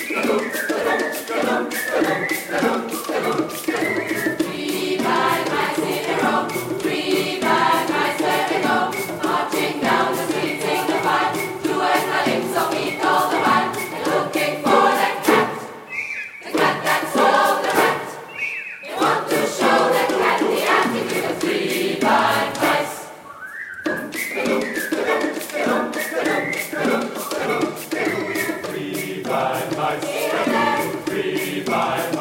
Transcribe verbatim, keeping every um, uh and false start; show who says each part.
Speaker 1: Three blind mice in a row, three blind mice where they go, marching down the street, sing the five, two and my lips so beat all the while, and looking for that cat, the cat that stole the rat. They want to show that cat the attitude of three blind mice.
Speaker 2: Three blind mice, three blind mice.